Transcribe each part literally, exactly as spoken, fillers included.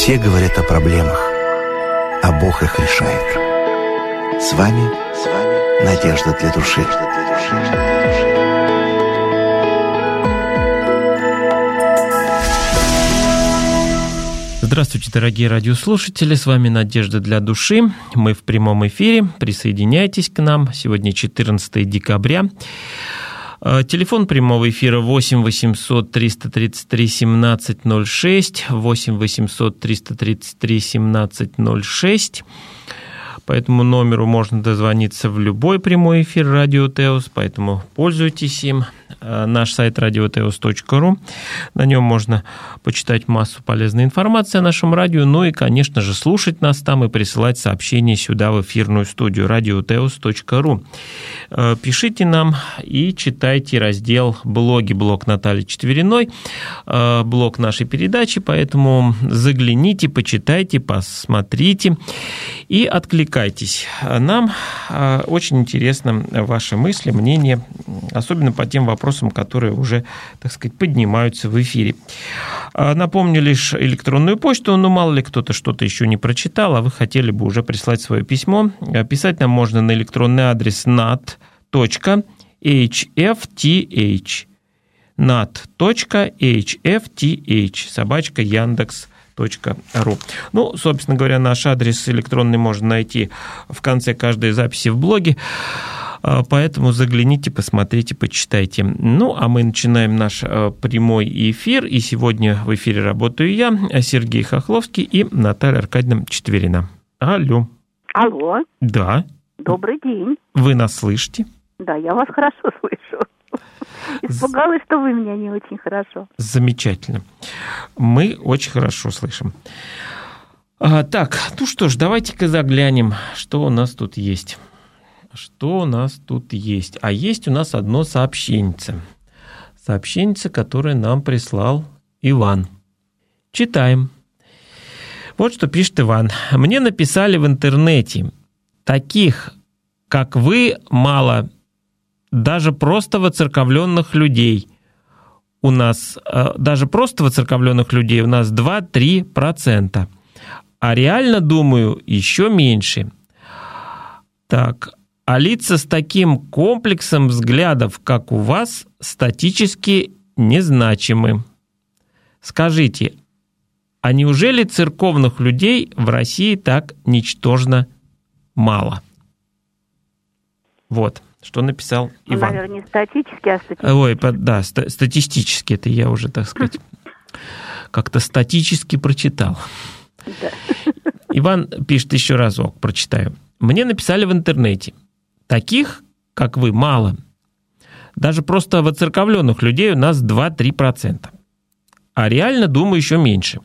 Все говорят о проблемах, а Бог их решает. С вами, с вами Надежда для души. Здравствуйте, дорогие радиослушатели, с вами Надежда для души. Мы в прямом эфире, присоединяйтесь к нам. Сегодня четырнадцатое декабря. Телефон прямого эфира восемь восемьсот триста тридцать три семнадцать ноль шесть, восемь восемьсот триста тридцать три семнадцать ноль шесть. По этому номеру можно дозвониться в любой прямой эфир Радио Теос, поэтому пользуйтесь им. Наш сайт радио теос точка ру. На нем можно почитать массу полезной информации о нашем радио, ну и, конечно же, слушать нас там и присылать сообщения сюда, в эфирную студию радио теос точка ру. Пишите нам и читайте раздел «Блоги», блог Натальи Четвериной, блог нашей передачи, поэтому загляните, почитайте, посмотрите и откликайтесь. Нам очень интересно ваши мысли, мнения, особенно по тем вопросам, которые уже, так сказать, поднимаются в эфире. Напомню лишь электронную почту, но мало ли кто-то что-то еще не прочитал, а вы хотели бы уже прислать свое письмо. Писать нам можно на электронный адрес нат точка эйч эф ти эйч нат точка эйч эф ти эйч собачка яндекс точка ру. Ну, собственно говоря, наш адрес электронный можно найти в конце каждой записи в блоге. Поэтому загляните, посмотрите, почитайте. Ну, а мы начинаем наш прямой эфир. И сегодня в эфире работаю я, Сергей Хохловский и Наталья Аркадьевна Четверина. Алло. Алло. Да. Добрый день. Вы нас слышите? Да, я вас хорошо слышу. Испугалась, что вы меня не очень хорошо. Замечательно. Мы очень хорошо слышим. А, так, ну что ж, давайте-ка заглянем, что у нас тут есть. Что у нас тут есть? А есть у нас одно сообщеньце. Сообщеньце, которое нам прислал Иван. Читаем. Вот что пишет Иван. «Мне написали в интернете: таких, как вы, мало, даже просто воцерковленных людей. У нас, даже просто воцерковленных людей у нас два-три процента. А реально, думаю, еще меньше. Так, а лица с таким комплексом взглядов, как у вас, статически незначимы. Скажите, а неужели церковных людей в России так ничтожно мало?» Вот, что написал Иван. Ну, наверное, не статически, а статистически. Ой, да, ста- статистически, это я уже, так сказать, как-то статически прочитал. Да. Иван пишет еще разок, прочитаю. «Мне написали в интернете: таких, как вы, мало. Даже просто воцерковленных людей у нас два-три процента. А реально, думаю, еще меньше.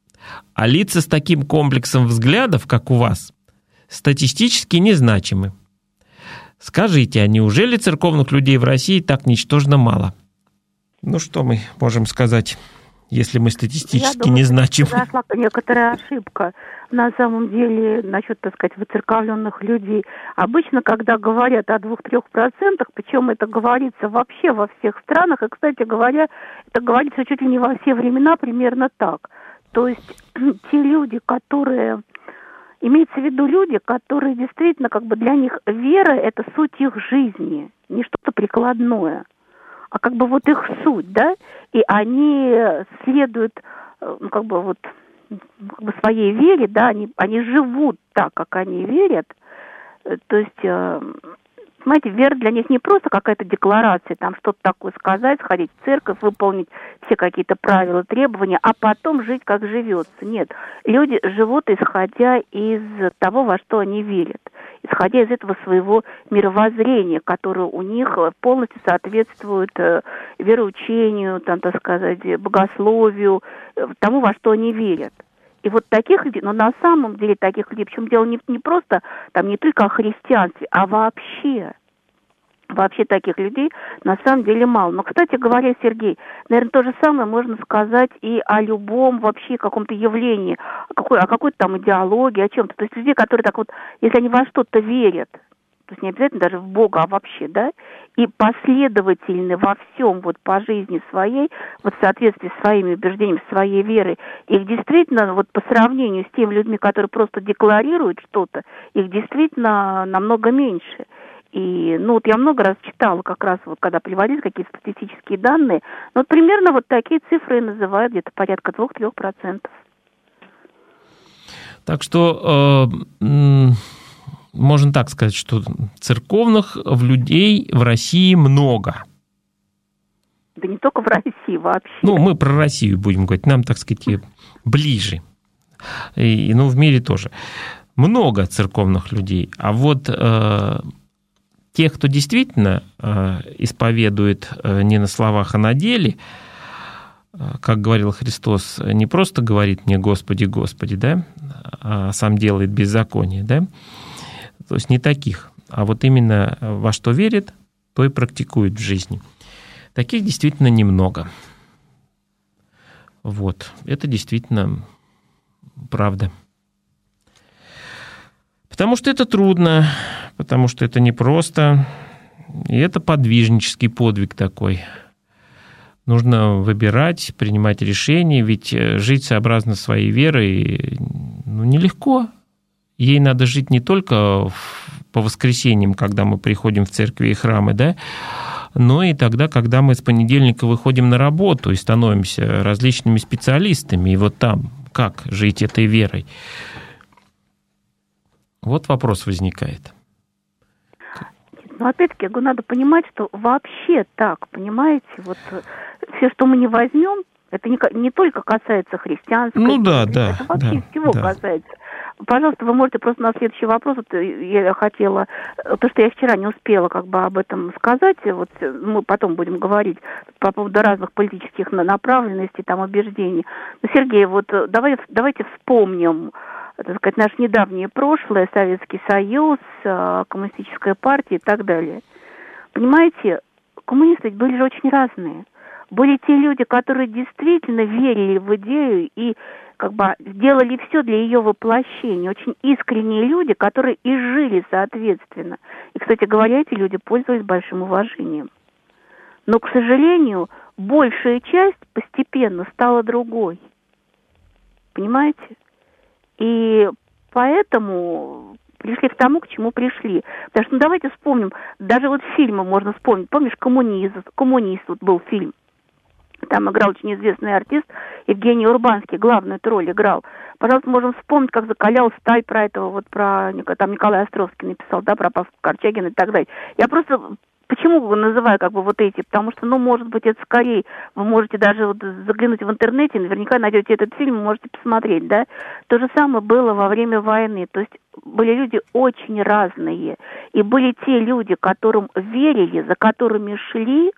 А лица с таким комплексом взглядов, как у вас, статистически незначимы. Скажите, а неужели церковных людей в России так ничтожно мало?» Ну, что мы можем сказать, если мы статистически незначимы? Я думаю, произошла некоторая ошибка. На самом деле, насчет, так сказать, воцерковленных людей. Обычно, когда говорят о двух-трех процентах, причем это говорится вообще во всех странах, и, кстати говоря, это говорится чуть ли не во все времена примерно так. То есть те люди, которые... Имеется в виду люди, которые действительно, как бы для них вера – это суть их жизни, не что-то прикладное, а как бы вот их суть, да, и они следуют, ну, как бы вот, как бы своей вере, да, они, они живут так, как они верят, то есть, знаете, вера для них не просто какая-то декларация, там что-то такое сказать, сходить в церковь, выполнить все какие-то правила, требования, а потом жить, как живется. Нет, люди живут, исходя из того, во что они верят, исходя из этого своего мировоззрения, которое у них полностью соответствует вероучению, там, так сказать, богословию, тому, во что они верят. И вот таких людей, но на самом деле таких людей, причем дело не, не просто, там, не только о христианстве, а вообще. Вообще таких людей на самом деле мало. Но, кстати говоря, Сергей, наверное, то же самое можно сказать и о любом вообще каком-то явлении, о, какой, о какой-то там идеологии, о чем-то. То есть людей, которые так вот, если они во что-то верят, то есть не обязательно даже в Бога, а вообще, да, и последовательны во всем вот по жизни своей, вот в соответствии с своими убеждениями, своей верой, их действительно вот по сравнению с теми людьми, которые просто декларируют что-то, их действительно намного меньше. И, ну, вот я много раз читала, как раз вот, когда приводили какие-то статистические данные, ну, вот примерно вот такие цифры и называют, где-то порядка двух-трех процентов. Так что э, можно так сказать, что церковных в людей в России много. Да не только в России вообще. Ну, мы про Россию будем говорить, нам, так сказать, ближе. И, ну, в мире тоже. Много церковных людей. А вот э, тех, кто действительно э, исповедует э, не на словах, а на деле, э, как говорил Христос, не просто говорит мне «Господи, Господи», да, а сам делает беззаконие, да, то есть не таких, а вот именно во что верит, то и практикует в жизни. Таких действительно немного. Вот, это действительно правда. Потому что это трудно, потому что это непросто, и это подвижнический подвиг такой. Нужно выбирать, принимать решения, ведь жить сообразно своей верой, ну, нелегко. Ей надо жить не только по воскресеньям, когда мы приходим в церкви и храмы, да, но и тогда, когда мы с понедельника выходим на работу и становимся различными специалистами, и вот там как жить этой верой. Вот вопрос возникает. Но опять-таки, я говорю, надо понимать, что вообще так, понимаете, вот все, что мы не возьмем, это не, не только касается христианства, ну, да, да, это вообще да, всего да. касается. Пожалуйста, вы можете просто на следующий вопрос, вот я хотела, то, что я вчера не успела как бы об этом сказать, вот мы потом будем говорить по поводу разных политических направленностей, там, убеждений. Но, Сергей, вот давай, давайте вспомним, так сказать, наше недавнее прошлое, Советский Союз, коммунистическая партия и так далее. Понимаете, коммунисты были же очень разные. Были те люди, которые действительно верили в идею и как бы сделали все для ее воплощения. Очень искренние люди, которые и жили соответственно. И, кстати говоря, эти люди пользовались большим уважением. Но, к сожалению, большая часть постепенно стала другой. Понимаете? И поэтому пришли к тому, к чему пришли. Потому что, ну, давайте вспомним, даже вот фильмы можно вспомнить. Помнишь, «Коммунист», «Коммунист» вот был фильм. Там играл очень известный артист Евгений Урбанский, главную роль играл. Пожалуйста, можем вспомнить, как закалял сталь про этого, вот про, там Николай Островский написал, да, про Павла Корчагина и так далее. Я просто, почему называю как бы вот эти, потому что, ну, может быть, это скорее, вы можете даже вот заглянуть в интернете, наверняка найдете этот фильм, можете посмотреть, да. То же самое было во время войны, то есть были люди очень разные, и были те люди, которым верили, за которыми шли,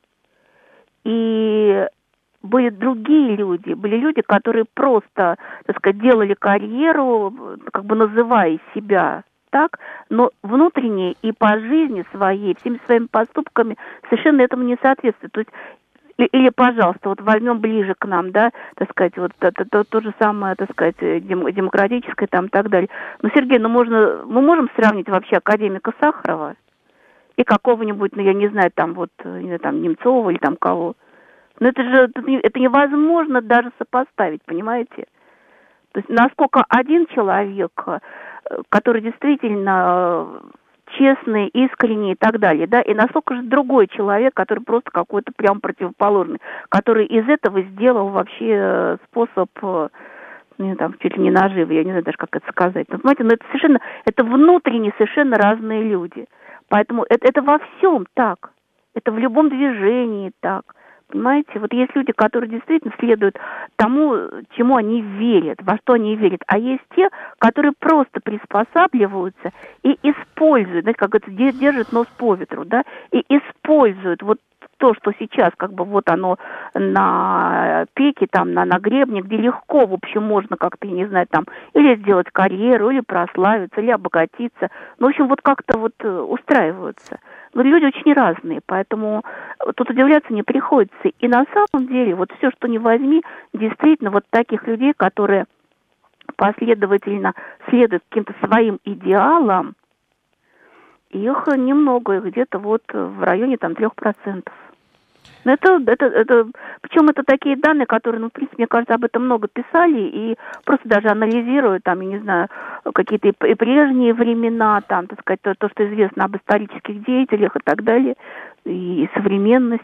и были другие люди, были люди, которые просто, так сказать, делали карьеру, как бы называя себя так, но внутренне и по жизни своей, всеми своими поступками совершенно этому не соответствует. То есть, или, пожалуйста, вот возьмем ближе к нам, да, так сказать, вот это то, то же самое, так сказать, демократическое там и так далее. Но, Сергей, ну можно, мы можем сравнить вообще академика Сахарова и какого-нибудь, ну я не знаю, там вот, не знаю, там Немцова или там кого. Но это же это невозможно даже сопоставить, понимаете? То есть насколько один человек, который действительно честный, искренний и так далее, да, и насколько же другой человек, который просто какой-то прям противоположный, который из этого сделал вообще способ, ну, там, чуть ли не наживы, я не знаю даже, как это сказать. Но, понимаете, но это совершенно, это внутренне совершенно разные люди. Поэтому это, это во всем так. Это в любом движении так. Понимаете, вот есть люди, которые действительно следуют тому, чему они верят, во что они верят, а есть те, которые просто приспосабливаются и используют, знаете, как это держит нос по ветру, да, и используют вот то, что сейчас как бы вот оно на пике, там, на, на гребне, где легко, в общем, можно как-то, я не знаю, там, или сделать карьеру, или прославиться, или обогатиться. Ну, в общем, вот как-то вот устраиваются. Но люди очень разные, поэтому тут удивляться не приходится. И на самом деле, вот все, что не возьми, действительно, вот таких людей, которые последовательно следуют каким-то своим идеалам, их немного, их где-то вот в районе там трех процентов. Но это, это, это, причем это такие данные, которые, ну, в принципе, мне кажется, об этом много писали и просто даже анализируют, там, я не знаю, какие-то и прежние времена, там, так сказать, то, то, что известно об исторических деятелях и так далее, и современность.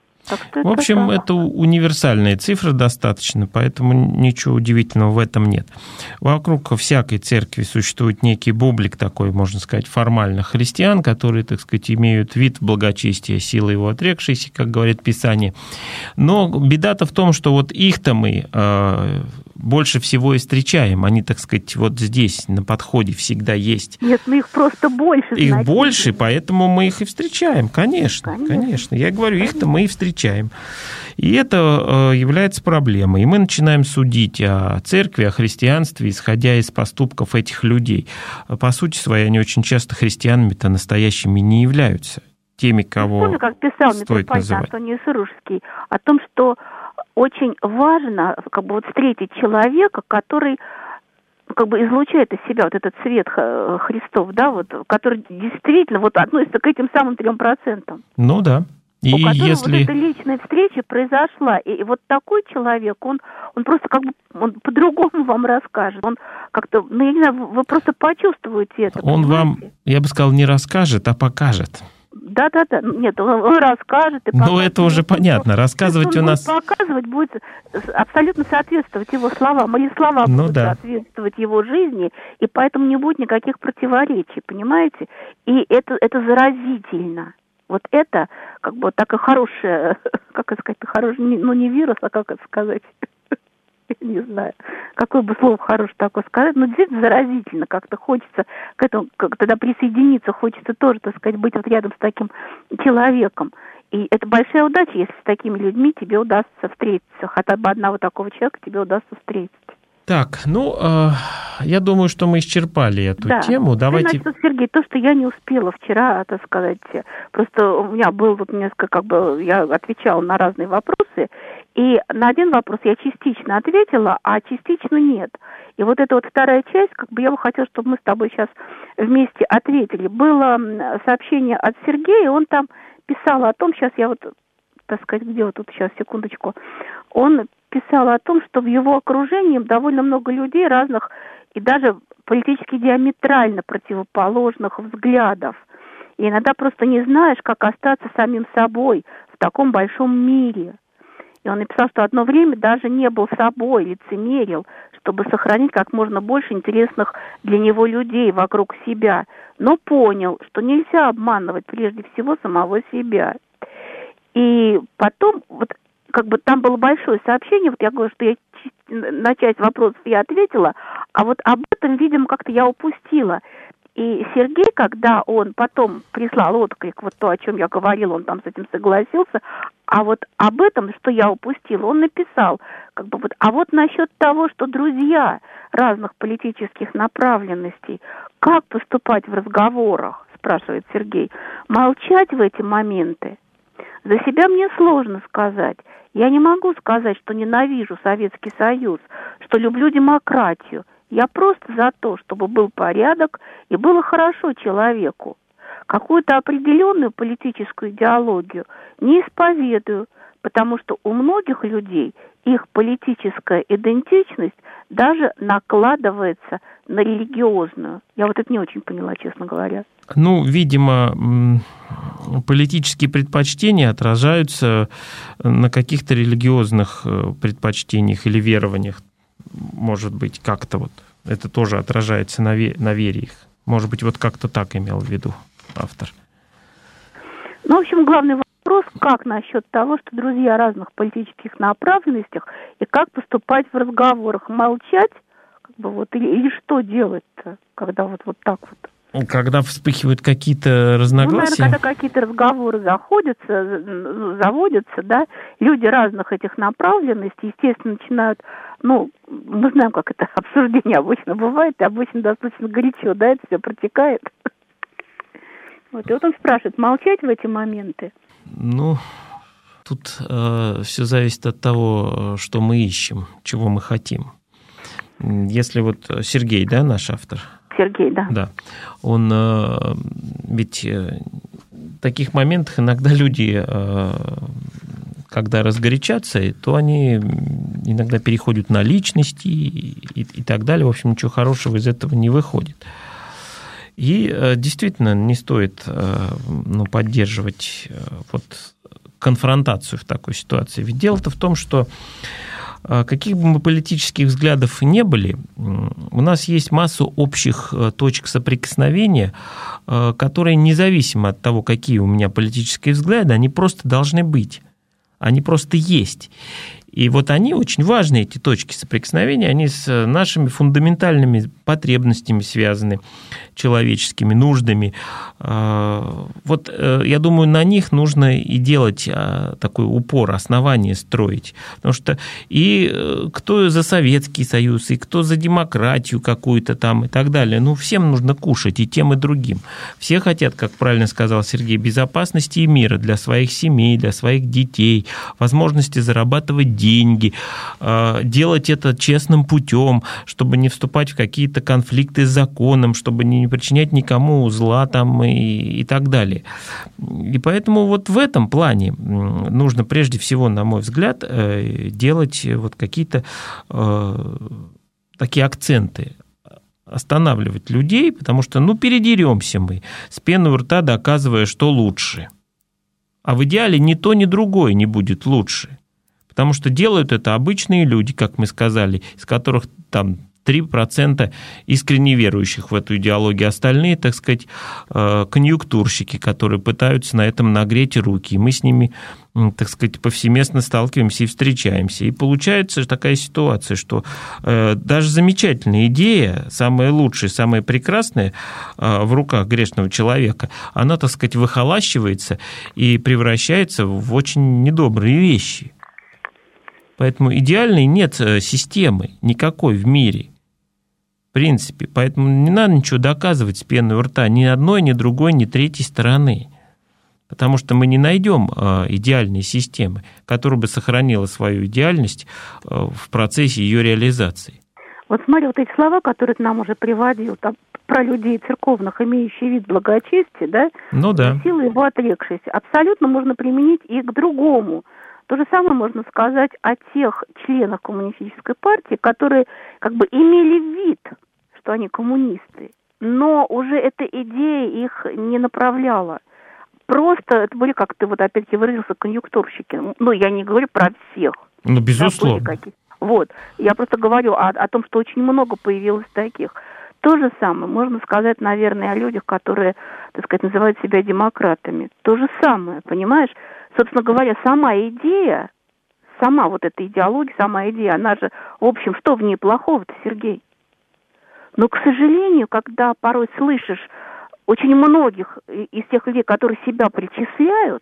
В общем, это универсальная цифра достаточно, поэтому ничего удивительного в этом нет. Вокруг всякой церкви существует некий бублик такой, можно сказать, формальных христиан, которые, так сказать, имеют вид благочестия, силы его отрекшейся, как говорит Писание. Но беда-то в том, что вот их-то мы э, больше всего и встречаем. Они, так сказать, вот здесь, на подходе всегда есть. Нет, ну их просто больше. Их значит. больше, поэтому мы их и встречаем, конечно, конечно. конечно. Я говорю, их-то мы и встречаем. И это является проблемой. И мы начинаем судить о церкви, о христианстве, исходя из поступков этих людей. По сути своей, они очень часто христианами-то настоящими не являются. Теми, кого Помню, как писал стоит называть. Антоний Сурожский о том, что очень важно как бы вот встретить человека, который как бы излучает из себя вот этот свет Христов, да, вот, который действительно вот относится к этим самым трем процентам. Ну да. И у которого если... вот эта личная встреча произошла. И, и вот такой человек, он, он просто как бы он по-другому вам расскажет. Он как-то, ну, я не знаю, вы просто почувствуете это. Он понимаете? Вам, я бы сказал, не расскажет, а покажет. Да-да-да. Нет, он, он расскажет и покажет. Ну, это уже он, понятно. Рассказывать он у нас... показывать будет абсолютно соответствовать его словам. Или слова ну, будут да. соответствовать его жизни, и поэтому не будет никаких противоречий, понимаете? И это, это заразительно. Вот это, как бы, такая хорошая, как это сказать, хороший, ну, не вирус, а как это сказать, не знаю, какое бы слово хорошее такое сказать, но действительно заразительно, как-то хочется к этому, как тогда присоединиться, хочется тоже, так сказать, быть вот рядом с таким человеком. И это большая удача, если с такими людьми тебе удастся встретиться, хотя бы одного такого человека тебе удастся встретить. Так, ну, э, я думаю, что мы исчерпали эту да. тему. Давайте... Значит, Сергей, то, что я не успела вчера, так сказать, просто у меня был вот несколько, как бы, я отвечала на разные вопросы, и на один вопрос я частично ответила, а частично нет. И вот эта вот вторая часть, как бы я бы хотела, чтобы мы с тобой сейчас вместе ответили. Было сообщение от Сергея, он там писал о том, сейчас я вот, так сказать, где вот тут, сейчас, секундочку, он писал о том, что в его окружении довольно много людей разных и даже политически диаметрально противоположных взглядов. И иногда просто не знаешь, как остаться самим собой в таком большом мире. И он написал, что одно время даже не был собой, лицемерил, чтобы сохранить как можно больше интересных для него людей вокруг себя, но понял, что нельзя обманывать прежде всего самого себя. И потом, вот как бы там было большое сообщение, вот я говорю, что я на часть вопросов я ответила, а вот об этом, видимо, как-то я упустила. И Сергей, когда он потом прислал отклик, вот то, о чем я говорила, он там с этим согласился, а вот об этом, что я упустила, он написал, как бы вот, а вот насчет того, что друзья разных политических направленностей, как поступать в разговорах, спрашивает Сергей, молчать в эти моменты? За себя мне сложно сказать. Я не могу сказать, что ненавижу Советский Союз, что люблю демократию. Я просто за то, чтобы был порядок и было хорошо человеку. Какую-то определенную политическую идеологию не исповедую, потому что у многих людей их политическая идентичность даже накладывается на религиозную. Я вот это не очень поняла, честно говоря. Ну, видимо, политические предпочтения отражаются на каких-то религиозных предпочтениях или верованиях. Может быть, как-то вот это тоже отражается на, ве- на вере их. Может быть, вот как-то так имел в виду автор. Ну, в общем, главный вопрос, как насчет того, что друзья разных политических направленностях, и как поступать в разговорах, молчать, как бы вот, или, или что делать-то, когда вот, вот так вот. Когда вспыхивают какие-то разногласия? Ну, наверное, когда какие-то разговоры заходятся, заводятся, да, люди разных этих направленностей, естественно, начинают, ну, мы знаем, как это обсуждение обычно бывает, и обычно достаточно горячо, да, это все протекает. Вот, и вот он спрашивает, молчать в эти моменты? Ну, тут э, все зависит от того, что мы ищем, чего мы хотим. Если вот Сергей, да, наш автор? Сергей, да. Да. Он ведь в таких моментах иногда люди, когда разгорячатся, то они иногда переходят на личности и, и так далее. В общем, ничего хорошего из этого не выходит. И действительно не стоит ну, поддерживать вот, конфронтацию в такой ситуации. Ведь дело-то в том, что каких бы мы политических взглядов не были, у нас есть масса общих точек соприкосновения, которые независимо от того, какие у меня политические взгляды, они просто должны быть. Они просто есть. И вот они очень важны, эти точки соприкосновения, они с нашими фундаментальными потребностями связаны, человеческими нуждами. Вот я думаю, на них нужно и делать такой упор, основание строить. Потому что и кто за Советский Союз, и кто за демократию какую-то там и так далее, ну, всем нужно кушать, и тем, и другим. Все хотят, как правильно сказал Сергей, безопасности и мира для своих семей, для своих детей, возможности зарабатывать деньги, деньги, делать это честным путем, чтобы не вступать в какие-то конфликты с законом, чтобы не причинять никому зла там и, и так далее. И поэтому вот в этом плане нужно прежде всего, на мой взгляд, делать вот какие-то такие акценты, останавливать людей, потому что, ну, передеремся мы, с пеной у рта доказывая, что лучше. А в идеале ни то, ни другое не будет лучше. Потому что делают это обычные люди, как мы сказали, из которых там три процента искренне верующих в эту идеологию. Остальные, так сказать, конъюнктурщики, которые пытаются на этом нагреть руки. И мы с ними, так сказать, повсеместно сталкиваемся и встречаемся. И получается такая ситуация, что даже замечательная идея, самая лучшая, самая прекрасная в руках грешного человека, она, так сказать, выхолащивается и превращается в очень недобрые вещи. Поэтому идеальной нет системы никакой в мире, в принципе. Поэтому не надо ничего доказывать с пеной у рта ни одной, ни другой, ни третьей стороны. Потому что мы не найдем идеальной системы, которая бы сохранила свою идеальность в процессе ее реализации. Вот смотри, вот эти слова, которые ты нам уже приводил, там, про людей церковных, имеющие вид благочестия, да? Ну да. Силы его отрекшись, абсолютно можно применить и к другому. То же самое можно сказать о тех членах коммунистической партии, которые как бы имели вид, что они коммунисты, но уже эта идея их не направляла. Просто это были, как ты вот опять-таки выразился, конъюнктурщики. Ну, я не говорю про всех. Ну, безусловно. Да, вот. Я просто говорю о, о том, что очень много появилось таких. То же самое можно сказать, наверное, о людях, которые, так сказать, называют себя демократами. То же самое, понимаешь? Собственно говоря, сама идея, сама вот эта идеология, сама идея, она же, в общем, что в ней плохого-то, Сергей? Но, к сожалению, когда порой слышишь очень многих из тех людей, которые себя причисляют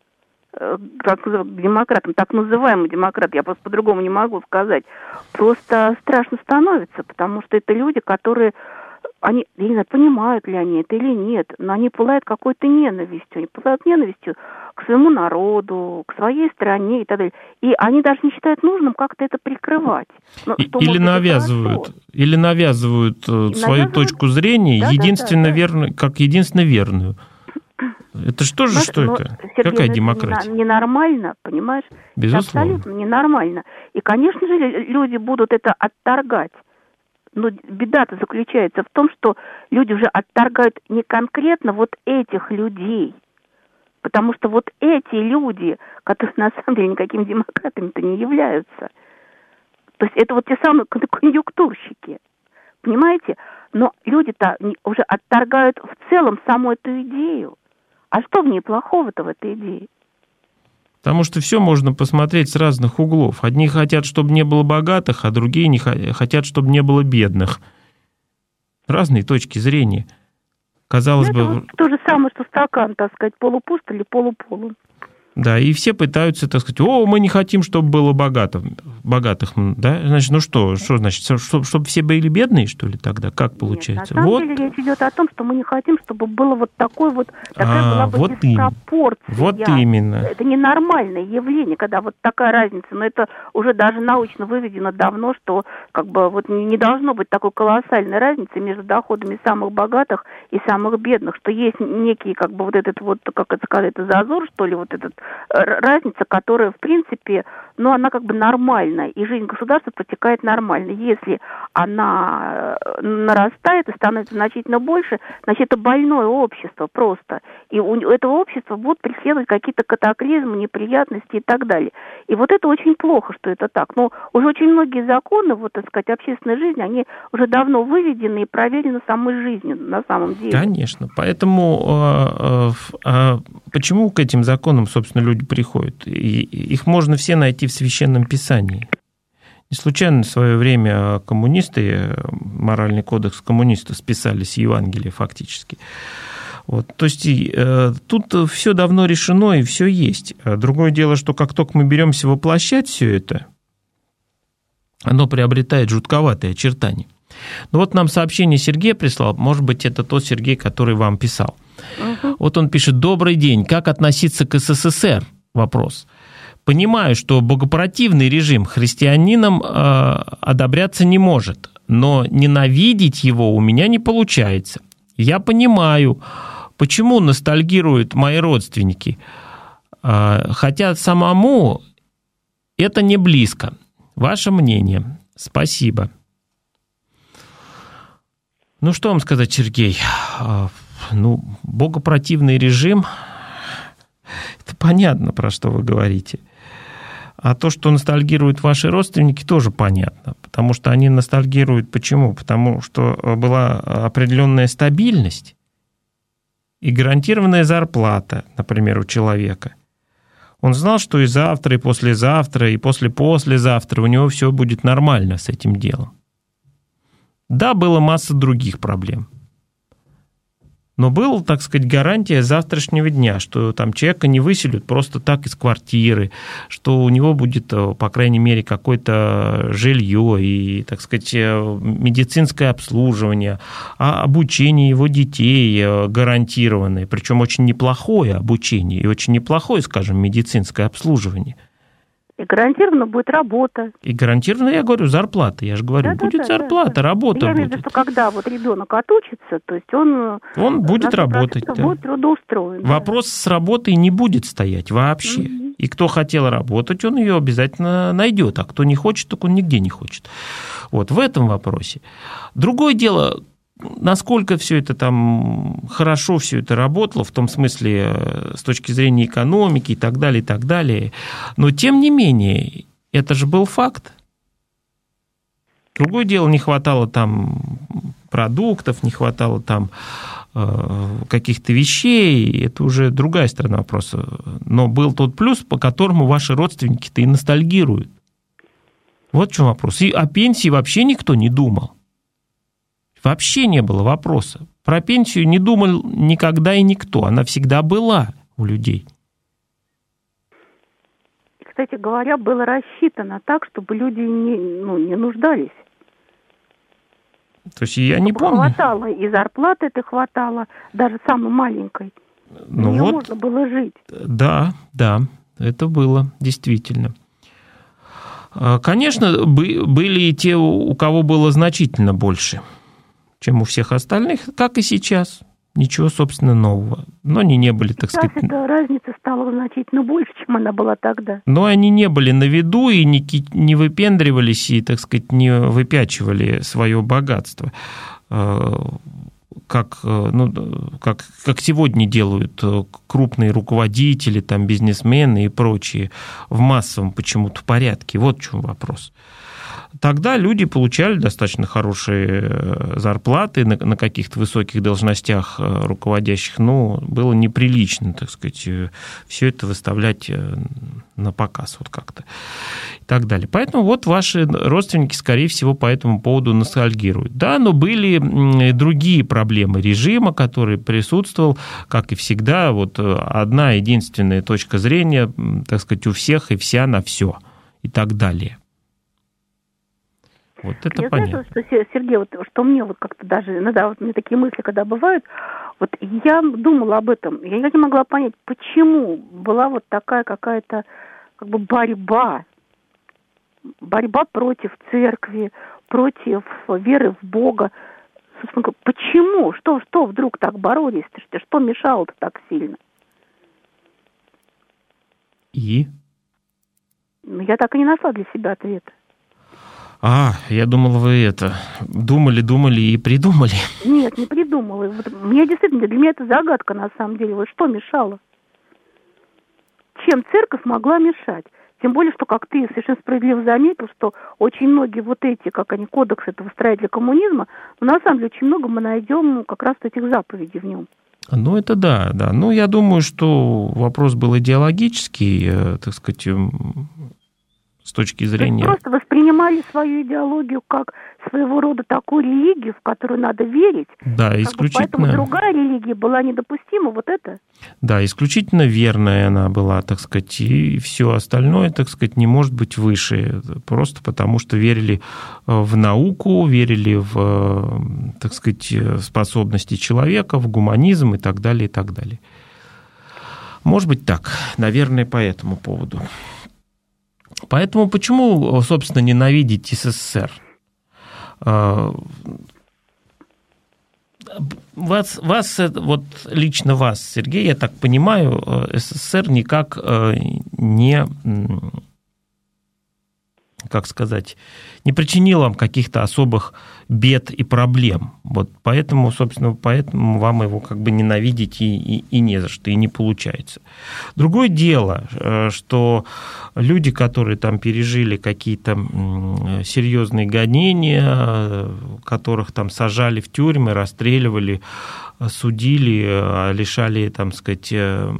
как, к демократам, так называемым демократам, я просто по-другому не могу сказать, просто страшно становится, потому что это люди, которые, они, я не знаю, понимают ли они это или нет, но они пылают какой-то ненавистью, они пылают ненавистью к своему народу, к своей стране и так далее. И они даже не считают нужным как-то это прикрывать. Но, что, или, навязывают, или навязывают и свою навязывают... точку зрения, да, единственно да, да, верную, как единственно верную. Это что же, Знаешь, что это? Сергей, какая демократия? Это ненормально, понимаешь? Безусловно. Это абсолютно ненормально. И, конечно же, люди будут это отторгать. Но беда-то заключается в том, что люди уже отторгают не конкретно вот этих людей, потому что вот эти люди, которые на самом деле никакими демократами-то не являются, то есть это вот те самые конъюнктурщики, понимаете? Но люди-то уже отторгают в целом саму эту идею. А что в ней плохого-то в этой идее? Потому что все можно посмотреть с разных углов. Одни хотят, чтобы не было богатых, а другие не хотят, чтобы не было бедных. Разные точки зрения. Казалось ну, бы... Вот то же самое, что стакан, так сказать, полупуст или полуполон. Да, и все пытаются, так сказать, о, мы не хотим, чтобы было богато, богатых, да, значит, ну что, что значит, чтобы, чтобы все были бедные, что ли, тогда, как получается? Нет, на самом вот. деле речь идет о том, что мы не хотим, чтобы было вот такой вот, такая а, была бы вот диспропорция. Именно. Вот именно. Это ненормальное явление, когда вот такая разница, но это уже даже научно выведено давно, что как бы вот не, не должно быть такой колоссальной разницы между доходами самых богатых и самых бедных, что есть некий как бы вот этот вот, как это сказать, зазор, что ли, вот этот разница, которая, в принципе, ну, она как бы нормальная, и жизнь государства протекает нормально. Если она нарастает и становится значительно больше, значит, это больное общество просто. И у этого общества будут преследовать какие-то катаклизмы, неприятности и так далее. И вот это очень плохо, что это так. Но уже очень многие законы, вот, так сказать, общественной жизни, они уже давно выведены и проверены самой жизнью на самом деле. Конечно. Поэтому э, э, почему к этим законам, собственно, люди приходят? И их можно все найти в Священном Писании. Не случайно в свое время коммунисты, моральный кодекс коммунистов списали с Евангелия фактически. Вот. То есть э, тут все давно решено и все есть. Другое дело, что как только мы беремся воплощать все это, оно приобретает жутковатые очертания. Ну вот нам сообщение Сергей прислал, может быть, это тот Сергей, который вам писал. Uh-huh. Вот он пишет: «Добрый день, как относиться к СССР?» Вопрос. «Понимаю, что богопротивный режим христианинам э, одобряться не может, но ненавидеть его у меня не получается. Я понимаю, почему ностальгируют мои родственники, э, хотя самому это не близко. Ваше мнение? Спасибо». Ну, что вам сказать, Сергей? Ну, богопротивный режим, это понятно, про что вы говорите. А то, что ностальгируют ваши родственники, тоже понятно. Потому что они ностальгируют. Почему? Потому что была определенная стабильность и гарантированная зарплата, например, у человека. Он знал, что и завтра, и послезавтра, и после-послезавтра у него все будет нормально с этим делом. Да, была масса других проблем. Но была, так сказать, гарантия завтрашнего дня, что там человека не выселят просто так из квартиры, что у него будет, по крайней мере, какое-то жилье и, так сказать, медицинское обслуживание, а обучение его детей гарантированное, причем очень неплохое обучение и очень неплохое, скажем, медицинское обслуживание. И гарантированно будет работа. И гарантированно, я говорю, зарплата. Я же говорю, да, будет да, зарплата, да, да. работа я будет. Я имею в виду, что когда вот ребенок отучится, то есть он... Он будет работать, да. Будет трудоустроен. Вопрос да. с работой не будет стоять вообще. Mm-hmm. И кто хотел работать, он ее обязательно найдет. А кто не хочет, так он нигде не хочет. Вот в этом вопросе. Другое дело... Насколько все это там хорошо все это работало, в том смысле с точки зрения экономики и так далее, и так далее. Но тем не менее, это же был факт. Другое дело, не хватало там продуктов, не хватало там каких-то вещей, это уже другая сторона вопроса. Но был тот плюс, по которому ваши родственники-то и ностальгируют. Вот в чем вопрос. И о пенсии вообще никто не думал. Вообще не было вопроса. Про пенсию не думал никогда и никто. Она всегда была у людей. Кстати говоря, было рассчитано так, чтобы люди не, ну, не нуждались. То есть я не помню. Хватало, и зарплаты это хватало, даже самой маленькой. Ну вот, можно было жить. Да, да, это было действительно. Конечно, были и те, у кого было значительно больше, чем у всех остальных, как и сейчас. Ничего, собственно, нового. Но они не были, так сейчас сказать... Сейчас эта разница стала значительно больше, чем она была тогда. Но они не были на виду и не, не выпендривались, и, так сказать, не выпячивали свое богатство, как, ну, как, как сегодня делают крупные руководители, там, бизнесмены и прочие в массовом почему-то порядке. Вот в чем вопрос. тогда люди получали достаточно хорошие зарплаты на, на каких-то высоких должностях руководящих, но было неприлично, так сказать, все это выставлять на показ вот как-то и так далее. Поэтому вот ваши родственники, скорее всего, по этому поводу ностальгируют. Да, но были другие проблемы режима, который присутствовал, как и всегда, вот одна единственная точка зрения, так сказать, у всех и вся на все и так далее. Вот это я понятно. знаю, что, Сергей, вот, что мне вот как-то даже иногда вот мне такие мысли, когда бывают, вот я думала об этом, я никак не могла понять, почему была вот такая какая-то как бы борьба, борьба против церкви, против веры в Бога. Собственно говоря, почему? Что, что вдруг так боролись-то? Что мешало-то так сильно? И? Ну, я так и не нашла для себя ответа. А, я думал, вы это думали, думали и придумали. Нет, не придумала. Вот, мне действительно, для меня это загадка на самом деле. Вот что мешало? Чем церковь могла мешать? Тем более, что, как ты совершенно справедливо заметил, что очень многие вот эти, как они, кодексы этого строителя коммунизма, но на самом деле очень много мы найдем как раз этих заповедей в нем. Ну, это да, да. Ну, я думаю, что вопрос был идеологический, так сказать, с точки зрения... То есть просто воспринимали свою идеологию как своего рода такую религию, в которую надо верить. Да, исключительно... Поэтому другая религия была недопустима, вот это? Да, исключительно верная она была, так сказать, и все остальное, так сказать, не может быть выше, просто потому что верили в науку, верили в, так сказать, способности человека, в гуманизм и так далее, и так далее. Может быть так, наверное, по этому поводу. Поэтому почему, собственно, ненавидеть СССР? Вас, вас, вот лично вас, Сергей, я так понимаю, СССР никак не, как сказать, не причинил вам каких-то особых бед и проблем. Вот поэтому, собственно, поэтому вам его как бы ненавидеть и, и, и не за что, и не получается. Другое дело, что люди, которые там пережили какие-то серьезные гонения, которых там сажали в тюрьмы, расстреливали, судили, лишали, там, сказать,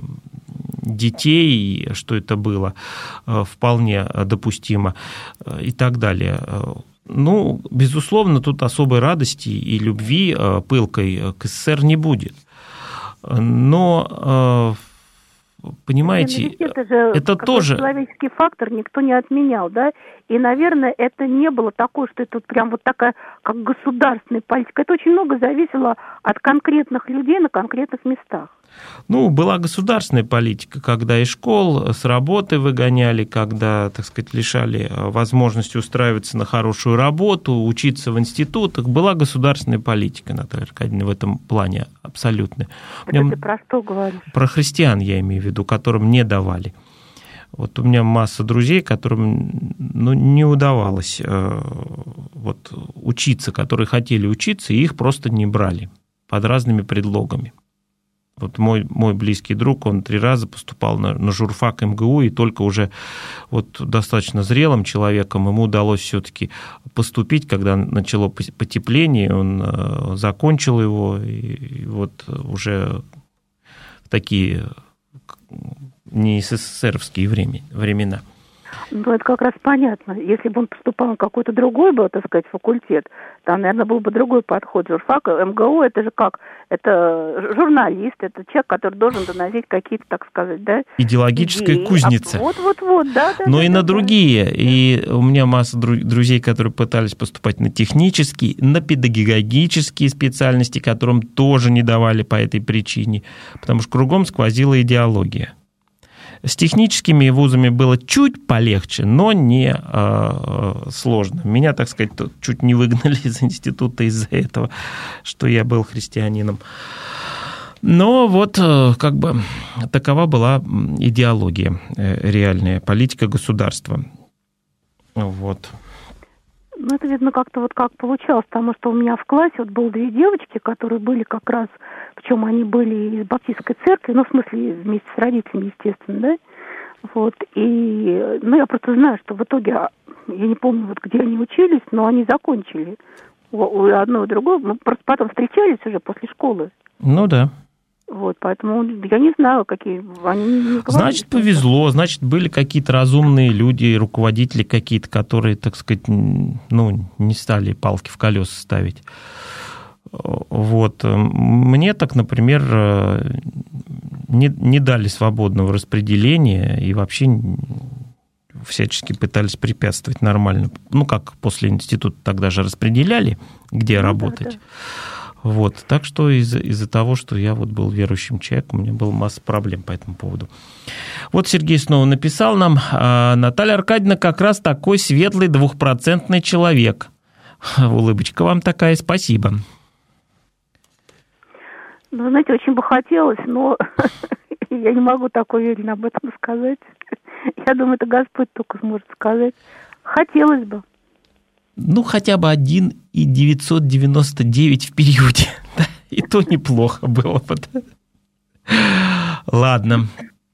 детей, что это было вполне допустимо и так далее. Ну, безусловно, тут особой радости и любви пылкой к СССР не будет. Но, понимаете, это, же это тоже... человеческий фактор никто не отменял, да? И, наверное, это не было такое, что это прям вот такая, как государственная политика. Это очень много зависело от конкретных людей на конкретных местах. Ну, была государственная политика, когда из школ с работы выгоняли, когда, так сказать, лишали возможности устраиваться на хорошую работу, учиться в институтах. Была государственная политика, Наталья Аркадьевна, в этом плане абсолютно. Это ты про что говоришь? Про христиан я имею в виду, которым не давали. Вот у меня масса друзей, которым ну, не удавалось э, вот, учиться, которые хотели учиться, и их просто не брали под разными предлогами. Вот мой, мой близкий друг, он три раза поступал на, на журфак эм гэ у, и только уже вот достаточно зрелым человеком ему удалось все-таки поступить, когда начало потепление, он закончил его, и вот уже в такие не СССРовские времена. Ну, это как раз понятно. Если бы он поступал на какой-то другой был, так сказать, факультет, там, наверное, был бы другой подход. Журфак, эм гэ у, это же как? Это журналист, это человек, который должен доносить какие-то, так сказать, да? Идеологическая идеи. Кузница. Вот-вот-вот, да. да Но да, и да, на да. другие. И у меня масса друзей, которые пытались поступать на технические, на педагогические специальности, которым тоже не давали по этой причине, потому что кругом сквозила идеология. С техническими вузами было чуть полегче, но не э, сложно. Меня, так сказать, чуть не выгнали из института из-за этого, что я был христианином. Но вот как бы такова была идеология реальная, политика государства. Вот. Ну, это, видно, как-то вот как получалось, потому что у меня в классе вот было две девочки, которые были как раз, причем они были из баптистской церкви, ну, в смысле, вместе с родителями, естественно, да, Вот, и, ну, я просто знаю, что в итоге, я не помню, вот где они учились, но они закончили. У, у одного и другого, мы просто потом встречались уже после школы. Ну, да. Вот, поэтому я не знаю, какие они не говорили. Значит, повезло, значит, были какие-то разумные люди, руководители какие-то, которые, так сказать, ну, не стали палки в колеса ставить. Вот. Мне так, например, не, не дали свободного распределения и вообще всячески пытались препятствовать нормально. Ну, как после института тогда же распределяли, где ну, работать. Да, да. Вот. Так что из-за, из-за того, что я вот был верующим человеком, у меня была масса проблем по этому поводу. Вот Сергей снова написал нам: Наталья Аркадьевна как раз такой светлый двухпроцентный человек. Улыбочка вам такая, спасибо. Ну, знаете, очень бы хотелось, но я не могу так уверенно об этом сказать. Я думаю, это Господь только сможет сказать. Хотелось бы. Ну, хотя бы один и девятьсот девяносто девять в периоде. И то неплохо было бы. Ладно.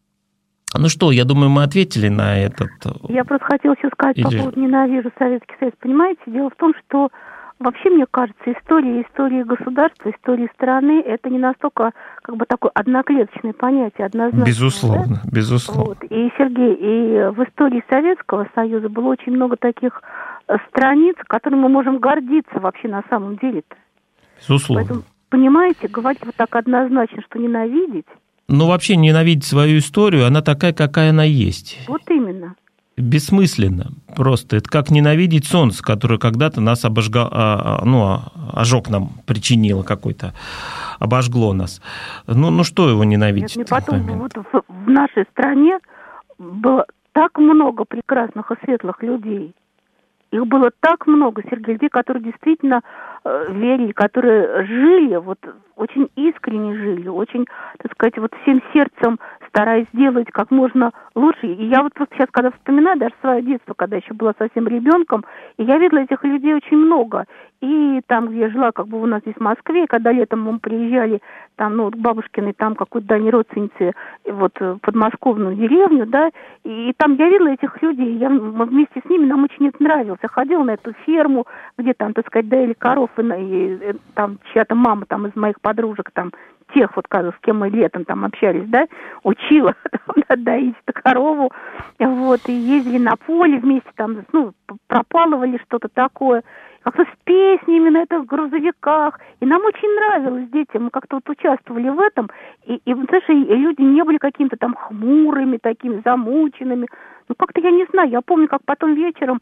Ну что, я думаю, мы ответили на этот... Я просто хотела еще сказать Или... по поводу «Ненавижу Советский Союз». Понимаете, дело в том, что вообще, мне кажется, история, история государства, история страны – это не настолько, как бы, такое одноклеточное понятие, однозначно. Безусловно, да? безусловно. Вот. И, Сергей, и в истории Советского Союза было очень много таких страниц, которыми мы можем гордиться вообще на самом деле-то. Безусловно. Поэтому, понимаете, говорить вот так однозначно, что ненавидеть. Ну, вообще ненавидеть свою историю, она такая, какая она есть. Вот именно. Бессмысленно просто. Это как ненавидеть солнце, которое когда-то нас обожгло, ну, ожог нам причинило какой-то, обожгло нас. Ну, ну что его ненавидеть? Нет, потом вот в, в нашей стране было так много прекрасных и светлых людей. Их было так много, Сергей, людей, которые действительно э, верили, которые жили, вот очень искренне жили, очень, так сказать, вот всем сердцем стараясь сделать как можно лучше. И я вот просто сейчас, когда вспоминаю даже свое детство, когда еще была совсем ребенком, и я видела этих людей очень много. И там, где я жила, как бы у нас здесь в Москве, когда летом мы приезжали там, ну, к бабушкиной, там, какой-то дальней родственнице, вот, в подмосковную деревню, да, и, и там я видела этих людей, я, мы вместе с ними, нам очень это нравилось. Я ходила на эту ферму, где там, так сказать, доили коров, и, и, и там чья-то мама там из моих подружек, там, тех вот, с кем мы летом там общались, да, учила там, доить эту корову, вот, и ездили на поле вместе, там, ну, пропалывали что-то такое, как-то с песнями на этих грузовиках, и нам очень нравилось, детям, мы как-то вот участвовали в этом, и, и знаешь, и люди не были какими-то там хмурыми, такими замученными, ну, как-то я не знаю, я помню, как потом вечером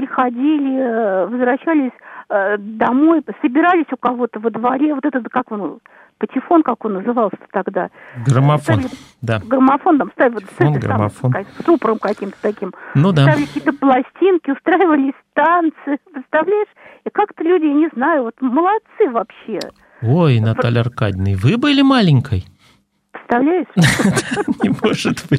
приходили, возвращались домой, собирались у кого-то во дворе, вот этот, как он, патефон, как он назывался тогда. Граммофон, ставили, да. Граммофон, там ставили, Фон, с, граммофон. Там, с супром каким-то таким. Ну, да. Ставили какие-то пластинки, устраивались танцы, представляешь? И как-то люди, я не знаю, вот молодцы вообще. Ой, Наталья Аркадьевна, вы были маленькой? Представляешь? Не может быть.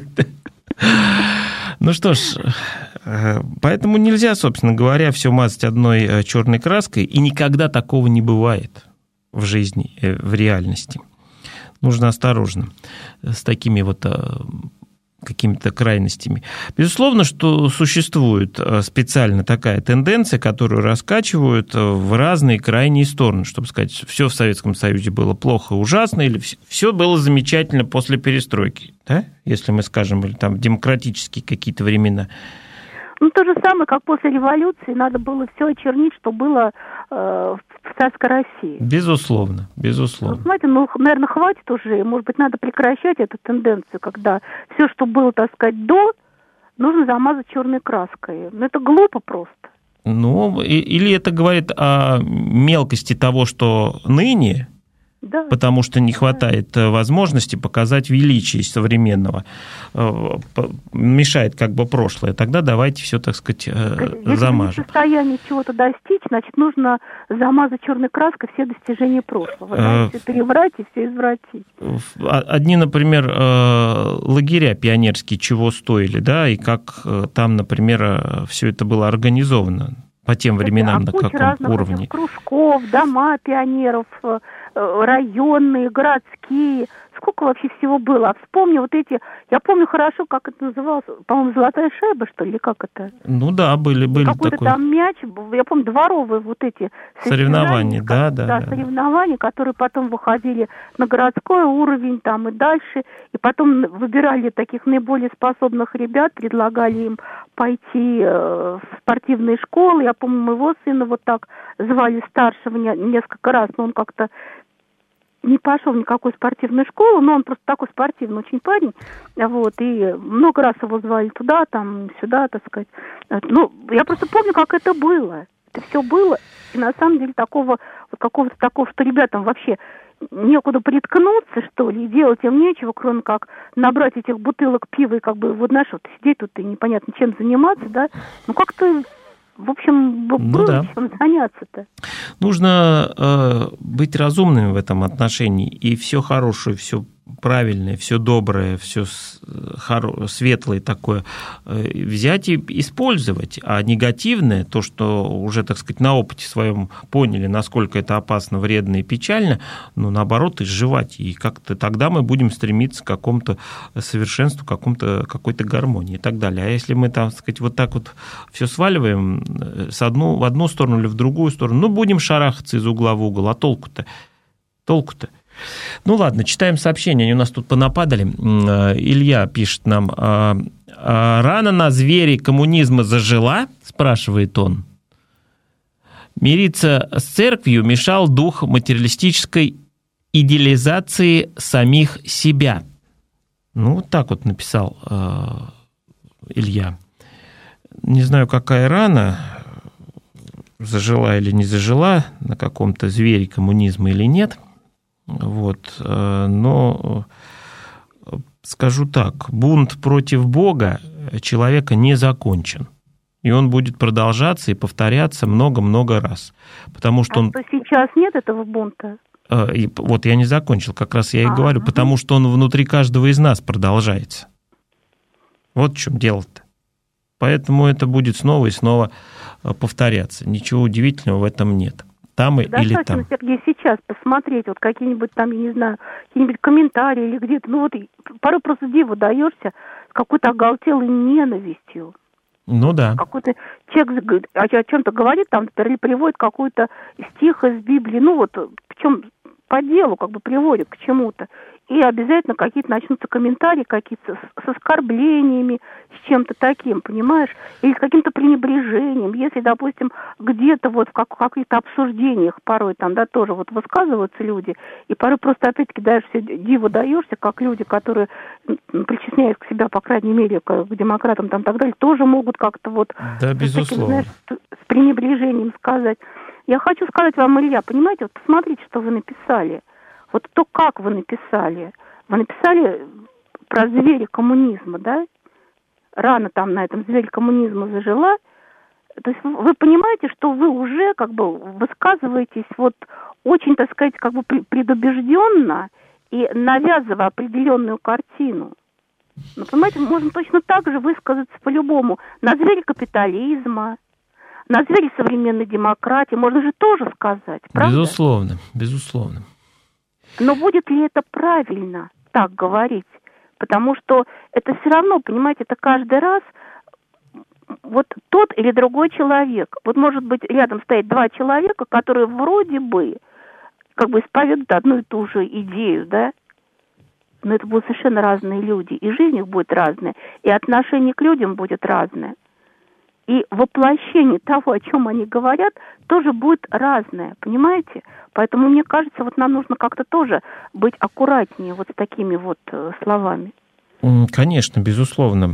Ну что ж, поэтому нельзя, собственно говоря, все мазать одной черной краской, и никогда такого не бывает в жизни, в реальности. Нужно осторожно с такими вот какими-то крайностями. Безусловно, что существует специально такая тенденция, которую раскачивают в разные крайние стороны, чтобы сказать, все в Советском Союзе было плохо, ужасно, или все было замечательно после перестройки, да? Если мы скажем, или там демократические какие-то времена. Ну, то же самое, как после революции, надо было все очернить, что было э, в царской России. Безусловно, безусловно. Ну, знаете, ну, наверное, хватит уже, может быть, надо прекращать эту тенденцию, когда все, что было, так сказать, до, нужно замазать черной краской. Ну, это глупо просто. Ну, или это говорит о мелкости того, что ныне, да, потому что не хватает да. возможности показать величие современного, мешает как бы прошлое, тогда давайте все, так сказать, Если замажем. Если в состоянии чего-то достичь, значит, нужно замазать черной краской все достижения прошлого, да, все переврать и все извратить. Одни, например, лагеря пионерские чего стоили, да, и как там, например, все это было организовано по тем временам, а на каком разных уровне. Кружков, дома пионеров, районные, городские. сколько вообще всего было. А вспомни вот эти, я помню хорошо, как это называлось, по-моему, «Золотая шайба», что ли, или как это? Ну да, были, были какой-то такое. там мяч, я помню, дворовые вот эти соревнования, да, да, да, да. соревнования, которые потом выходили на городской уровень там и дальше, и потом выбирали таких наиболее способных ребят, предлагали им пойти в спортивные школы. Я помню, моего сына вот так звали старшего несколько раз, но он как-то не пошел в никакую спортивную школу, но он просто такой спортивный очень парень, вот, и много раз его звали туда, там, сюда, так сказать. Ну, я просто помню, как это было. Это все было, и на самом деле такого, вот какого-то такого, что ребятам вообще некуда приткнуться, что ли, и делать им нечего, кроме как набрать этих бутылок пива и как бы, вот, знаешь, вот сидеть тут и непонятно чем заниматься, да, ну, как-то... В общем, было ну, да. чем заняться-то. Нужно э, быть разумными в этом отношении, и все хорошее, все правильное, все доброе, все светлое такое взять и использовать, а негативное, то, что уже, так сказать, на опыте своем поняли, насколько это опасно, вредно и печально, ну, наоборот, изживать, и как-то тогда мы будем стремиться к какому-то совершенству, к какому-то, какой-то гармонии и так далее. А если мы, так сказать, вот так вот все сваливаем с одну, в одну сторону или в другую сторону, ну, будем шарахаться из угла в угол, а толку-то? Толку-то? Ну ладно, читаем сообщения, они у нас тут понападали. Илья пишет нам: рана на звере коммунизма зажила, спрашивает он. Мириться с церковью мешал дух материалистической идеализации самих себя. Ну, вот так вот написал Илья. Не знаю, какая рана, зажила или не зажила, на каком-то звере коммунизма или нет. Вот, но скажу так, бунт против Бога человека не закончен, и он будет продолжаться и повторяться много-много раз, потому что а он... что сейчас нет этого бунта? Вот я не закончил, как раз я и а, говорю, угу. потому что он внутри каждого из нас продолжается. Вот в чем дело-то. Поэтому это будет снова и снова повторяться. Ничего удивительного в этом нет. Там или достаточно, там. Сергей, сейчас посмотреть, вот какие-нибудь там, я не знаю, какие-нибудь комментарии или где-то, ну вот порой просто диву даешься с какой-то оголтелой ненавистью. Ну да. Какой-то человек о, о чем-то говорит, там приводит какой-то стих из Библии, ну вот, причем по делу как бы приводит к чему-то. И обязательно какие-то начнутся комментарии, какие-то с, с оскорблениями, с чем-то таким, понимаешь? Или с каким-то пренебрежением. Если, допустим, где-то вот в, как, в каких-то обсуждениях порой там, да, тоже вот высказываются люди, и порой просто опять-таки даже все диву даешься, как люди, которые, причисляясь к себя, по крайней мере, к, к демократам там и так далее, тоже могут как-то вот да, с, безусловно. таким, знаешь, с пренебрежением сказать. Я хочу сказать вам, Илья, понимаете, вот посмотрите, что вы написали. Вот то, как вы написали. Вы написали про зверя коммунизма, да? Рана там на этом звере коммунизма зажила. То есть вы понимаете, что вы уже как бы высказываетесь вот очень, так сказать, как бы предубежденно и навязывая определенную картину. Но, понимаете, можно точно так же высказаться по-любому на звере капитализма, на звере современной демократии. Можно же тоже сказать, правда? Безусловно, безусловно. Но будет ли это правильно так говорить? Потому что это все равно, понимаете, это каждый раз вот тот или другой человек. Вот может быть рядом стоять два человека, которые вроде бы как бы исповедуют одну и ту же идею, да? Но это будут совершенно разные люди. И жизнь их будет разная, и отношение к людям будет разное. И воплощение того, о чем они говорят, тоже будет разное, понимаете? Поэтому, мне кажется, вот нам нужно как-то тоже быть аккуратнее вот с такими вот э, словами. Конечно, безусловно.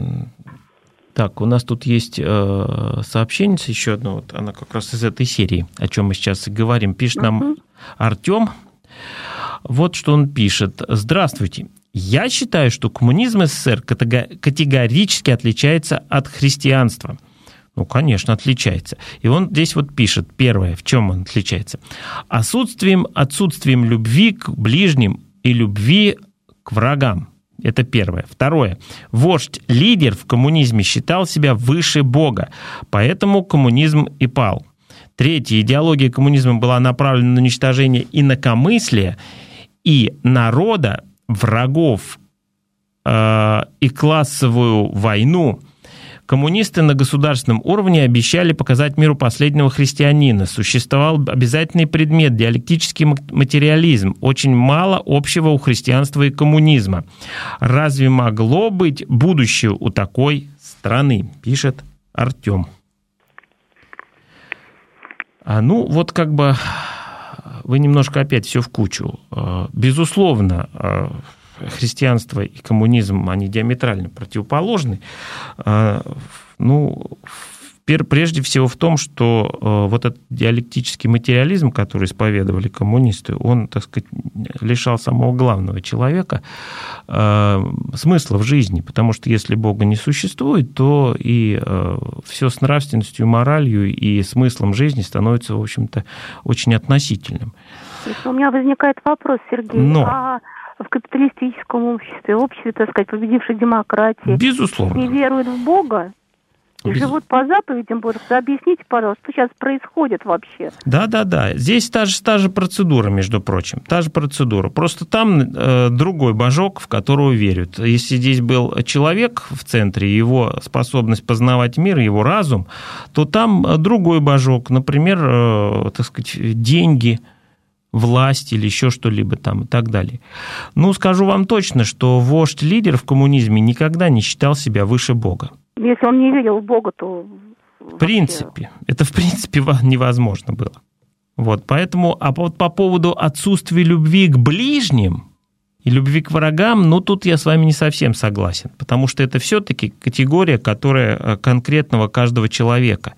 Так, у нас тут есть э, сообщение еще одно, вот она как раз из этой серии, о чем мы сейчас и говорим. Пишет нам uh-huh. Артем. Вот что он пишет. Здравствуйте. Я считаю, что коммунизм СССР категорически отличается от христианства. Ну, конечно, отличается. И он здесь вот пишет, первое, в чем он отличается. Отсутствием, отсутствием любви к ближним и любви к врагам. Это первое. Второе. Вождь-лидер в коммунизме считал себя выше Бога, поэтому коммунизм и пал. Третье. Идеология коммунизма была направлена на уничтожение инакомыслия и народа врагов э, и классовую войну, коммунисты на государственном уровне обещали показать миру последнего христианина. Существовал обязательный предмет – диалектический материализм. Очень мало общего у христианства и коммунизма. Разве могло быть будущее у такой страны? Пишет Артем. А ну, вот как бы вы немножко опять все в кучу. Безусловно, христианство и коммунизм, они диаметрально противоположны. Ну, прежде всего в том, что вот этот диалектический материализм, который исповедовали коммунисты, он, так сказать, лишал самого главного человека смысла в жизни, потому что если Бога не существует, то и все с нравственностью, моралью и смыслом жизни становится, в общем-то, очень относительным. У меня возникает вопрос, Сергей. Но... а в капиталистическом обществе, обществе, так сказать, победившей демократии, безусловно, не веруют в Бога и Без... живут по заповедям Божьим? Объясните, пожалуйста, что сейчас происходит вообще? Да-да-да, здесь та же, та же процедура, между прочим, та же процедура. Просто там э, другой божок, в которого верят. Если здесь был человек в центре, его способность познавать мир, его разум, то там другой божок, например, э, так сказать, деньги, власть или еще что-либо там и так далее. Ну, скажу вам точно, что вождь-лидер в коммунизме никогда не считал себя выше Бога. Если он не верил в Бога, то... В принципе. Это, в принципе, невозможно было. Вот, поэтому, а вот по поводу отсутствия любви к ближним и любви к врагам, ну, тут я с вами не совсем согласен, потому что это все-таки категория, которая конкретного каждого человека.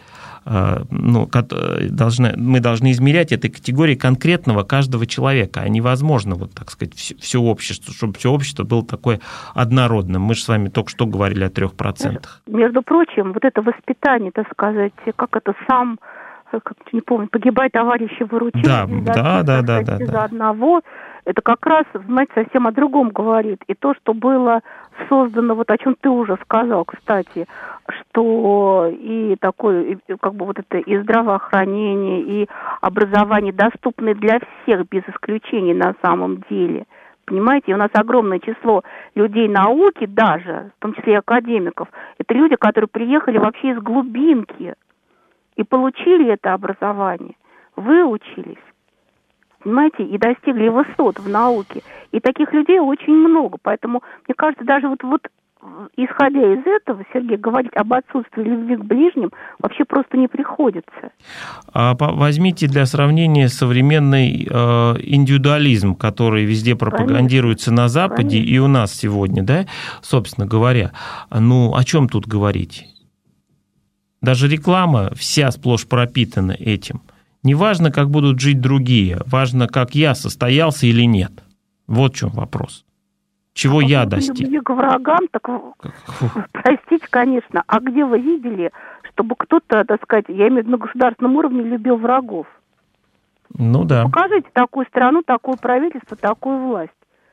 Ну, должны, мы должны измерять этой категорией конкретного каждого человека, а невозможно, вот, так сказать, все, все общество, чтобы все общество было такое однородным. Мы же с вами только что говорили о трех процентах. Между прочим, вот это воспитание, так сказать, как это сам, как, не помню, погибай, товарищи, выручай. Да, да, да, да, да, за да. одного, это как раз, знаете, совсем о другом говорит. И то, что было создано, вот о чем ты уже сказал, кстати, что и такое, и, как бы вот это и здравоохранение, и образование доступны для всех, без исключений на самом деле. Понимаете, и у нас огромное число людей науки даже, в том числе и академиков, это люди, которые приехали вообще из глубинки и получили это образование, выучились, понимаете, и достигли высот в науке. И таких людей очень много, поэтому, мне кажется, даже вот, вот исходя из этого, Сергей, говорить об отсутствии любви к ближним вообще просто не приходится. А возьмите для сравнения современный э, индивидуализм, который везде пропагандируется Конечно. на Западе Конечно. и у нас сегодня, да, собственно говоря. Ну, о чем тут говорить? Даже реклама вся сплошь пропитана этим. Не важно, как будут жить другие, важно, как я состоялся или нет. Вот в чем вопрос. Чего а я достиг? Любви к врагам, так, Фу. простите, конечно, а где вы видели, чтобы кто-то, так сказать, я имею в виду на государственном уровне, любил врагов? Ну да. Покажите такую страну, такое правительство, такую власть.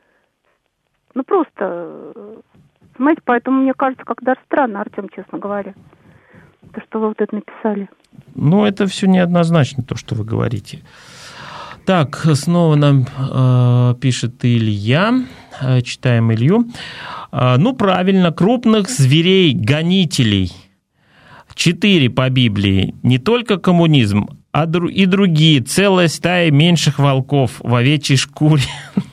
Ну просто, знаете, поэтому мне кажется, как даже странно, Артем, честно говоря, то, что вы вот это написали. Ну, это все неоднозначно, то, что вы говорите. Так, снова нам э, пишет Илья, э, читаем Илью. Э, ну, правильно, крупных зверей-гонителей. Четыре по Библии. Не только коммунизм, а дру- и другие. Целая стая меньших волков в овечьей шкуре.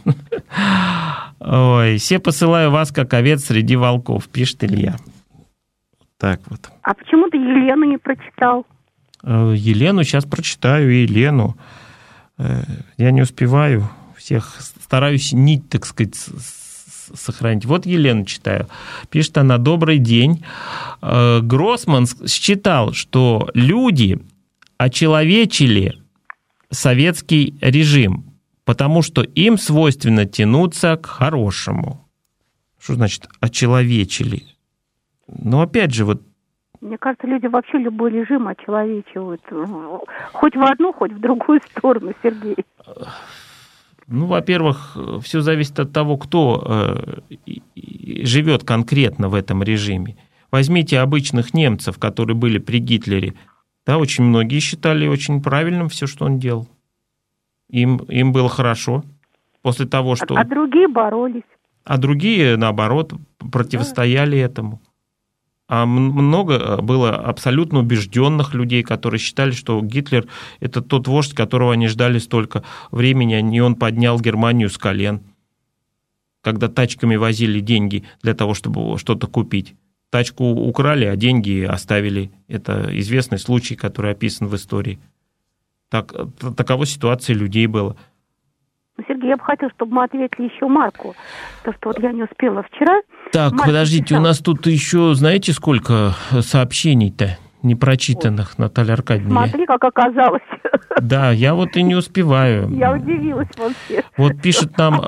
Ой, все посылаю вас, как овец среди волков, пишет Илья. Так вот. А почему ты Елену не прочитал? Елену сейчас прочитаю, Елену. Я не успеваю всех, стараюсь нить, так сказать, сохранить. Вот Елену читаю. Пишет она: «Добрый день. Гроссман считал, что люди очеловечили советский режим, потому что им свойственно тянуться к хорошему». Что значит очеловечили? Ну, опять же, вот. Мне кажется, люди вообще любой режим очеловечивают. Хоть в одну, хоть в другую сторону, Сергей. Ну, во-первых, все зависит от того, кто живет конкретно в этом режиме. Возьмите обычных немцев, которые были при Гитлере. Да, очень многие считали очень правильным все, что он делал. Им, им было хорошо. После того, что... А, а другие боролись. А другие, наоборот, противостояли да. этому. А много было абсолютно убежденных людей, которые считали, что Гитлер – это тот вождь, которого они ждали столько времени, и он поднял Германию с колен, когда тачками возили деньги для того, чтобы что-то купить. Тачку украли, а деньги оставили. Это известный случай, который описан в истории. Так, такова ситуация людей была. Сергей, я бы хотела, чтобы мы ответили еще Марку. То, что вот я не успела вчера. Так, Марк подождите, писал. У нас тут еще, знаете, сколько сообщений-то непрочитанных, вот. Наталья Аркадьевна. Смотри, как оказалось. Да, я вот и не успеваю. Я удивилась вообще. Вот пишет нам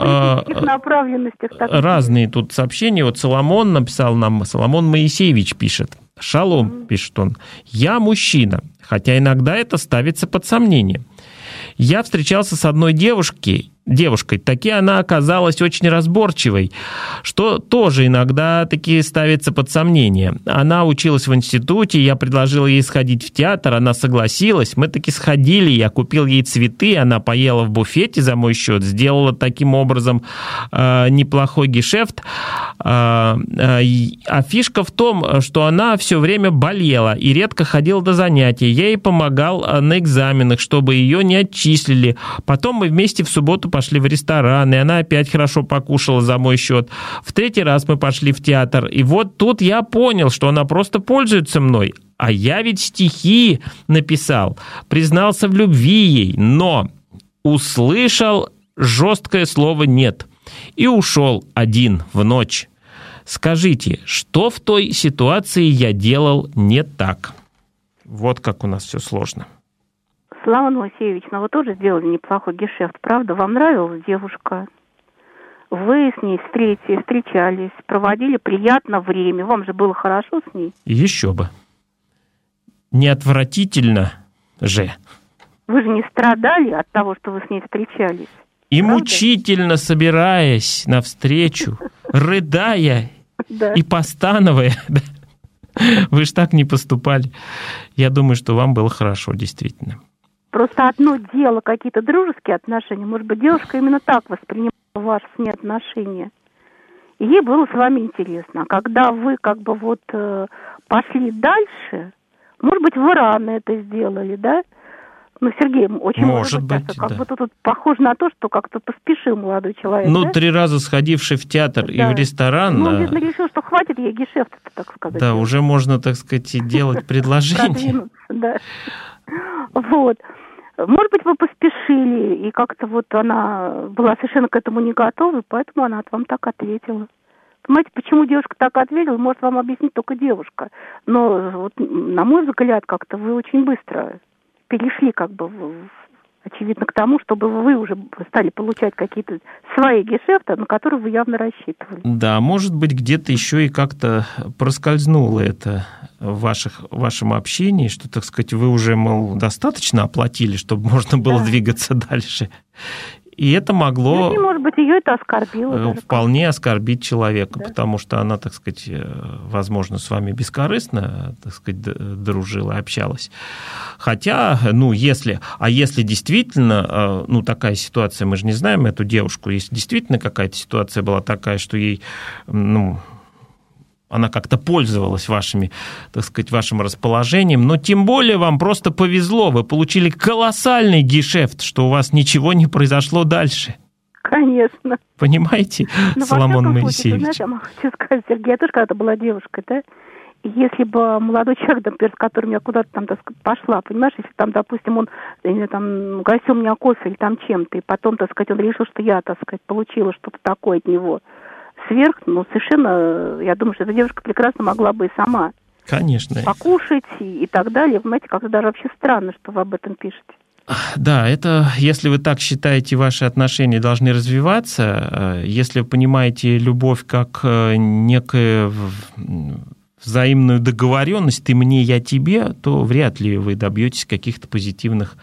разные тут сообщения. Вот Соломон написал нам, Соломон Моисеевич пишет. Шалом, mm-hmm. пишет он. Я мужчина, хотя иногда это ставится под сомнение. Я встречался с одной девушкой, девушкой, таки она оказалась очень разборчивой, что тоже иногда таки ставится под сомнение. Она училась в институте, я предложил ей сходить в театр, она согласилась, мы таки сходили, я купил ей цветы, она поела в буфете за мой счет, сделала таким образом э, неплохой гешефт, э, э, а фишка в том, что она все время болела и редко ходила до занятий, я ей помогал на экзаменах, чтобы ее не отчислили, потом мы вместе в субботу пошли в ресторан, и она опять хорошо покушала за мой счет. В третий раз мы пошли в театр, и вот тут я понял, что она просто пользуется мной. А я ведь стихи написал, признался в любви ей, но услышал жесткое слово «нет» и ушел один в ночь. Скажите, что в той ситуации я делал не так? Вот как у нас все сложно. Слава Моисеевич, но вы тоже сделали неплохой гешефт, правда? Вам нравилась девушка? Вы с ней встретились, встречались, проводили приятное время. Вам же было хорошо с ней? Еще бы. Не отвратительно же. Вы же не страдали от того, что вы с ней встречались? И правда? Мучительно собираясь навстречу, рыдая и постановая. Вы ж так не поступали. Я думаю, что вам было хорошо, действительно. Просто одно дело, какие-то дружеские отношения. Может быть, девушка именно так воспринимала ваши с ней отношения. И ей было с вами интересно. А когда вы как бы вот э, пошли дальше, может быть, вы рано это сделали, да? Ну, Сергей, очень может быть, быть да. Как будто тут похоже на то, что как-то поспешил молодой человек. Ну, да? три раза сходивший в театр да. и в ресторан. Ну, он, видно, решил, что хватит ей гешефта, так сказать. Да, уже можно, так сказать, делать предложение. Да. Вот. Может быть, вы поспешили, и как-то вот она была совершенно к этому не готова, поэтому она вам так ответила. Понимаете, почему девушка так ответила, может вам объяснить только девушка. Но, вот, на мой взгляд, как-то вы очень быстро перешли, как бы, в, очевидно, к тому, чтобы вы уже стали получать какие-то свои гешефты, на которые вы явно рассчитывали. Да, может быть, где-то еще и как-то проскользнуло это в ваших, в вашем общении, что, так сказать, вы уже, мол, достаточно оплатили, чтобы можно было да. двигаться дальше. И это могло... Ну, и, может быть, ее это оскорбило. Вполне оскорбить человека, да. потому что она, так сказать, возможно, с вами бескорыстно, так сказать, дружила, общалась. Хотя, ну, если... А если действительно, ну, такая ситуация, мы же не знаем эту девушку, если действительно какая-то ситуация была такая, что ей, ну... она как-то пользовалась вашими, так сказать, вашим расположением, но тем более вам просто повезло, вы получили колоссальный гешефт, что у вас ничего не произошло дальше. Конечно. Понимаете, но Соломон Моисеевич? Знаете, я хочу сказать, Сергей, я тоже когда-то была девушкой, да? И если бы молодой человек, например, с которым я куда-то там, так сказать, пошла, понимаешь, если там, допустим, он там угостил меня кофе или там чем-то, и потом, так сказать, он решил, что я, так сказать, получила что-то такое от него, сверх, ну, совершенно, я думаю, что эта девушка прекрасно могла бы и сама Конечно. покушать и, и так далее. Понимаете, как-то даже вообще странно, что вы об этом пишете. Да, это, если вы так считаете, ваши отношения должны развиваться, если вы понимаете любовь как некую взаимную договоренность, ты мне, я тебе, то вряд ли вы добьетесь каких-то позитивных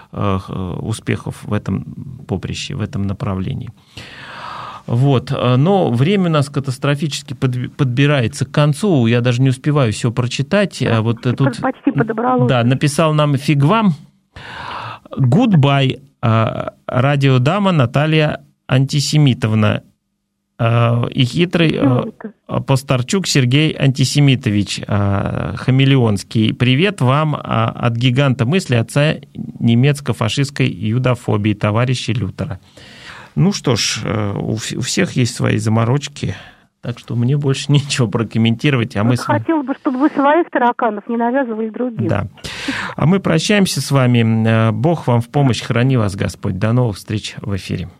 успехов в этом поприще, в этом направлении. Вот. Но время у нас катастрофически подбирается к концу, я даже не успеваю все прочитать. Да, вот тут, почти подобралось. Да, написал нам фиг вам. Goodbye, радиодама Наталья Антисемитовна и хитрый Постарчук Сергей Антисемитович Хамелеонский. Привет вам от гиганта мысли, отца немецко-фашистской юдофобии, товарища Лютера. Ну что ж, у всех есть свои заморочки, так что мне больше нечего прокомментировать. А вот мы с... Хотелось бы, чтобы вы своих тараканов не навязывали другим. Да. А мы прощаемся с вами. Бог вам в помощь, храни вас Господь. До новых встреч в эфире.